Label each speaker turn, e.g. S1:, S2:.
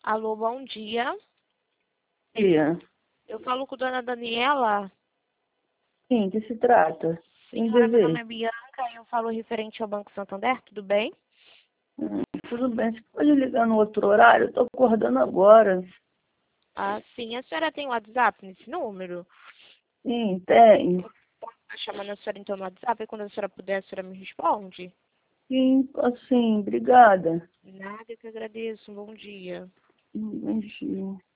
S1: Alô, bom dia.
S2: Dia.
S1: Eu falo com a dona Daniela.
S2: Sim, que se trata? Em
S1: Senhora, meu nome
S2: dever.
S1: é Bianca e eu falo referente ao Banco Santander, tudo bem?
S2: Tudo bem, você pode ligar no outro horário? Eu tô acordando agora.
S1: Ah, sim. A senhora tem WhatsApp nesse número?
S2: Sim, tem.
S1: Tá chamando a senhora então no WhatsApp e quando a senhora puder, a senhora me responde?
S2: Sim, assim, obrigada.
S1: Nada, que agradeço. Um bom dia.
S2: Bom dia.